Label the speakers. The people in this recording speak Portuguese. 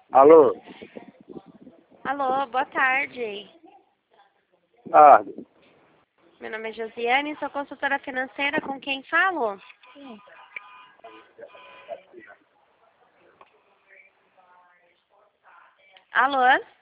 Speaker 1: Alô?
Speaker 2: Alô, boa tarde.
Speaker 1: Tarde.
Speaker 2: Meu nome é Josiane, sou consultora financeira. Com quem falo? Alô?